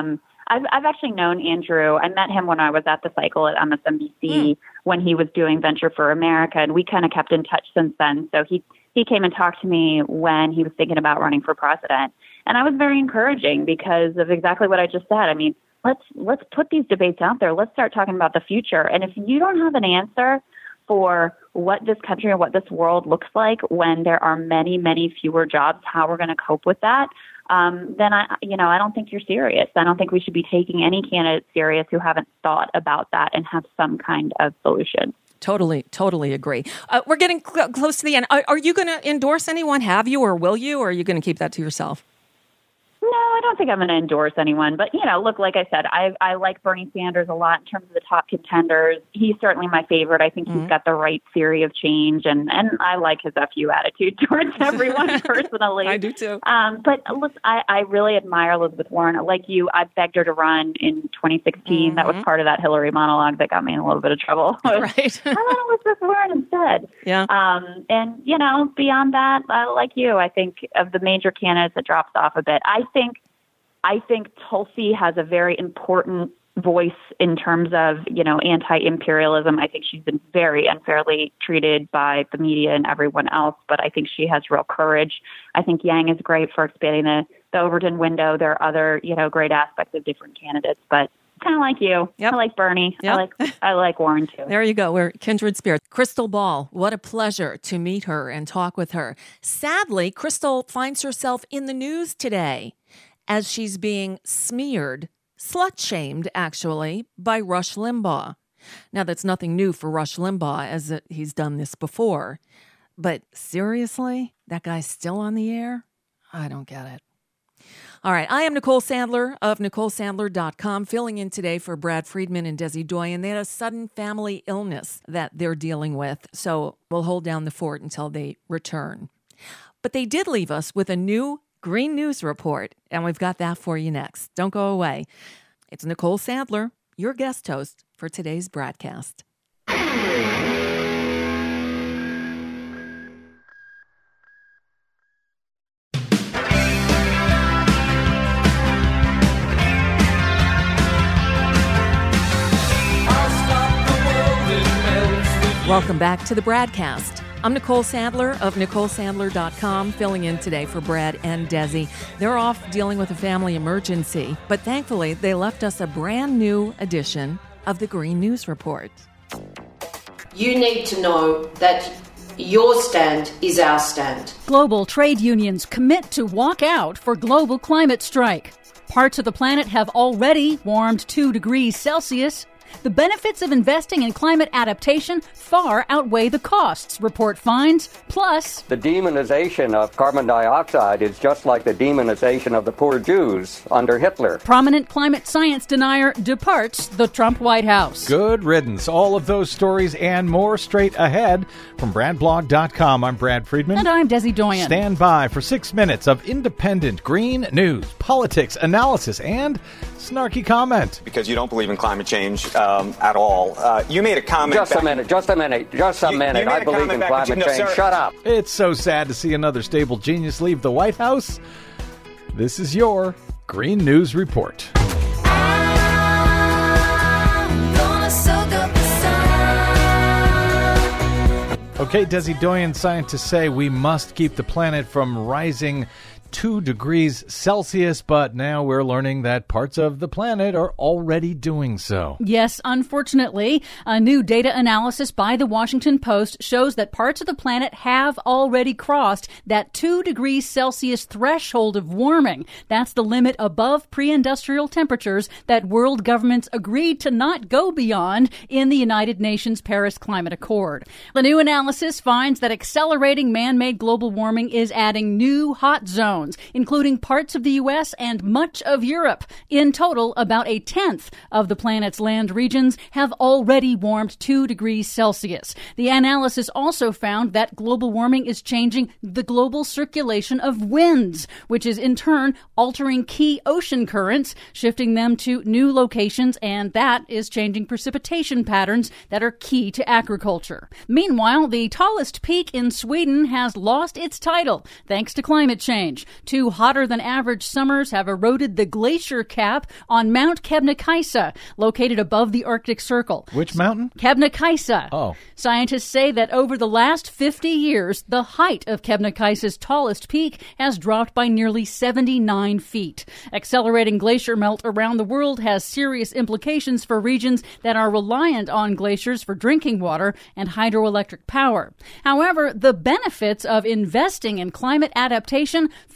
I've actually known Andrew. I met him when I was at the cycle at MSNBC when he was doing Venture for America, and we kind of kept in touch since then. So he came and talked to me when he was thinking about running for president. And I was very encouraging because of exactly what I just said. Let's put these debates out there. Let's start talking about the future. And if you don't have an answer for what this country and what this world looks like when there are many, many fewer jobs, how we're going to cope with that, then I don't think you're serious. I don't think we should be taking any candidates serious who haven't thought about that and have some kind of solution. Totally agree. We're getting close to the end. Are you going to endorse anyone? Have you or will you? Or are you going to keep that to yourself? No, I don't think I'm going to endorse anyone. But, look, like I said, I like Bernie Sanders a lot in terms of the top contenders. He's certainly my favorite. I think he's got the right theory of change, and I like his FU attitude towards everyone personally. I do too. But look, I really admire Elizabeth Warren. Like you, I begged her to run in 2016. That was part of that Hillary monologue that got me in a little bit of trouble. Right. I want Elizabeth Warren instead. Yeah. And, beyond that, like you, I think of the major candidates, it drops off a bit. I think Tulsi has a very important voice in terms of, anti-imperialism. I think she's been very unfairly treated by the media and everyone else, but I think she has real courage. I think Yang is great for expanding the Overton window. There are other, great aspects of different candidates, but kind of like you. Yep. I like Bernie. Yep. I like Warren too. There you go. We're kindred spirits. Crystal Ball, what a pleasure to meet her and talk with her. Sadly, Crystal finds herself in the news today as she's being smeared, slut-shamed, actually, by Rush Limbaugh. Now, that's nothing new for Rush Limbaugh, as he's done this before. But seriously, that guy's still on the air? I don't get it. All right, I am Nicole Sandler of NicoleSandler.com, filling in today for Brad Friedman and Desi Doyen. They had a sudden family illness that they're dealing with, so we'll hold down the fort until they return. But they did leave us with a new Green News Report, and we've got that for you next. Don't go away. It's Nicole Sandler, your guest host for today's broadcast. Welcome back to the broadcast. I'm Nicole Sandler of NicoleSandler.com, filling in today for Brad and Desi. They're off dealing with a family emergency, but thankfully they left us a brand new edition of the Green News Report. You need to know that your stand is our stand. Global trade unions commit to walk out for global climate strike. Parts of the planet have already warmed 2 degrees Celsius. The benefits of investing in climate adaptation far outweigh the costs, report finds. Plus, the demonization of carbon dioxide is just like the demonization of the poor Jews under Hitler. Prominent climate science denier departs the Trump White House. Good riddance. All of those stories and more straight ahead from BradBlog.com. I'm Brad Friedman. And I'm Desi Doyen. Stand by for 6 minutes of independent green news, politics, analysis, and snarky comment. Because you don't believe in climate change at all. You made a comment. Just a minute. I believe in climate change. Sir. Shut up. It's so sad to see another stable genius leave the White House. This is your Green News Report. Okay, Desi Doyen, scientists say we must keep the planet from rising 2 degrees Celsius, but now we're learning that parts of the planet are already doing so. Yes, unfortunately, a new data analysis by the Washington Post shows that parts of the planet have already crossed that 2 degrees Celsius threshold of warming. That's the limit above pre-industrial temperatures that world governments agreed to not go beyond in the United Nations Paris Climate Accord. The new analysis finds that accelerating man-made global warming is adding new hot zones, including parts of the U.S. and much of Europe. In total, about 1/10 of the planet's land regions have already warmed 2 degrees Celsius. The analysis also found that global warming is changing the global circulation of winds, which is in turn altering key ocean currents, shifting them to new locations, and that is changing precipitation patterns that are key to agriculture. Meanwhile, the tallest peak in Sweden has lost its title thanks to climate change. 2 hotter-than-average summers have eroded the glacier cap on Mount Kebnekaise, located above the Arctic Circle. Which mountain? Kebnekaise. Oh. Scientists say that over the last 50 years, the height of Kebnekaise's tallest peak has dropped by nearly 79 feet. Accelerating glacier melt around the world has serious implications for regions that are reliant on glaciers for drinking water and hydroelectric power. However, the benefits of investing in climate adaptation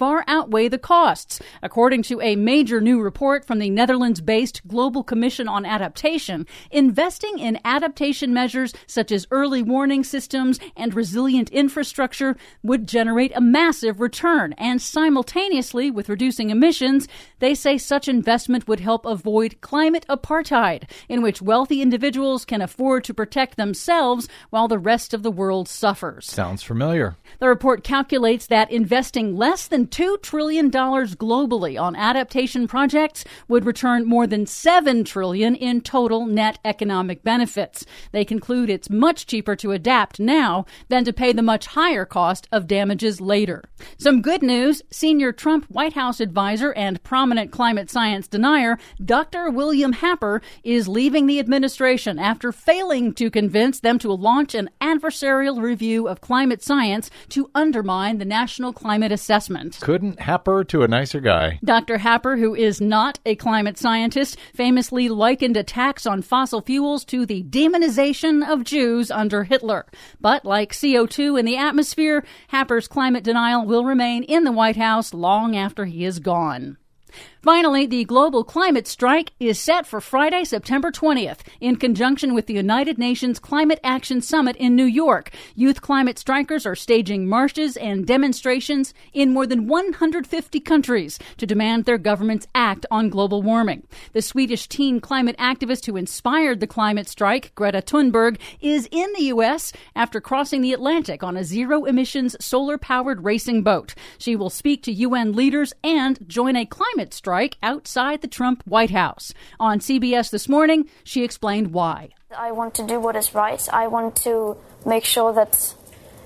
far outweigh the costs. According to a major new report from the Netherlands-based Global Commission on Adaptation, investing in adaptation measures such as early warning systems and resilient infrastructure would generate a massive return. And simultaneously with reducing emissions, they say such investment would help avoid climate apartheid, in which wealthy individuals can afford to protect themselves while the rest of the world suffers. Sounds familiar. The report calculates that investing less than $2 trillion globally on adaptation projects would return more than $7 trillion in total net economic benefits. They conclude it's much cheaper to adapt now than to pay the much higher cost of damages later. Some good news, senior Trump White House advisor and prominent climate science denier, Dr. William Happer, is leaving the administration after failing to convince them to launch an adversarial review of climate science to undermine the National Climate Assessment. Couldn't happen to a nicer guy. Dr. Happer, who is not a climate scientist, famously likened attacks on fossil fuels to the demonization of Jews under Hitler. But like CO2 in the atmosphere, Happer's climate denial will remain in the White House long after he is gone. Finally, the global climate strike is set for Friday, September 20th, in conjunction with the United Nations Climate Action Summit in New York. Youth climate strikers are staging marches and demonstrations in more than 150 countries to demand their governments act on global warming. The Swedish teen climate activist who inspired the climate strike, Greta Thunberg, is in the U.S. after crossing the Atlantic on a zero-emissions solar-powered racing boat. She will speak to UN leaders and join a climate strike outside the Trump White House. On CBS This Morning, she explained why. I want to do what is right. I want to make sure that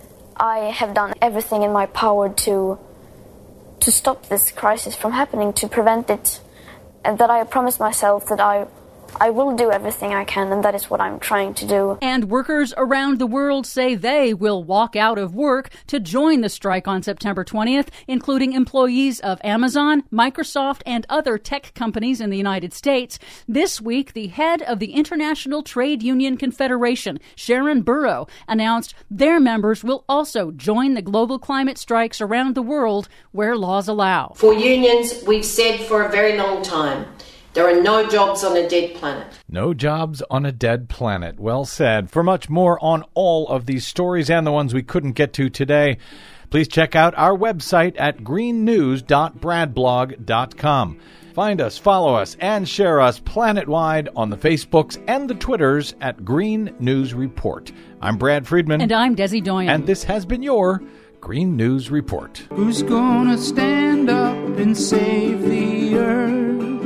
I have done everything in my power to stop this crisis from happening, to prevent it, and that I promise myself that I will do everything I can, and that is what I'm trying to do. And workers around the world say they will walk out of work to join the strike on September 20th, including employees of Amazon, Microsoft, and other tech companies in the United States. This week, the head of the International Trade Union Confederation, Sharon Burrow, announced their members will also join the global climate strikes around the world where laws allow. For unions, we've said for a very long time, there are no jobs on a dead planet. No jobs on a dead planet. Well said. For much more on all of these stories and the ones we couldn't get to today, please check out our website at greennews.bradblog.com. Find us, follow us, and share us planet-wide on the Facebooks and the Twitters at Green News Report. I'm Brad Friedman. And I'm Desi Doyen. And this has been your Green News Report. Who's gonna stand up and save the earth?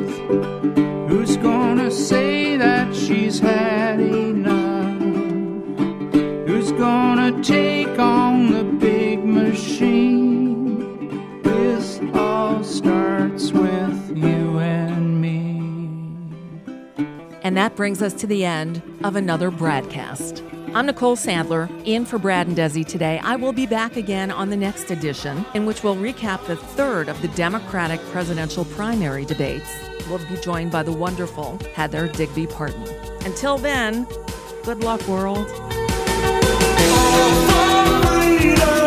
Who's gonna say that she's had enough? Who's gonna take on the big machine? This all starts with you and me. And that brings us to the end of another Bradcast. I'm Nicole Sandler, in for Brad and Desi today. I will be back again on the next edition, in which we'll recap the third of the Democratic presidential primary debates. We'll be joined by the wonderful Heather Digby Parton. Until then, good luck, world. All for freedom.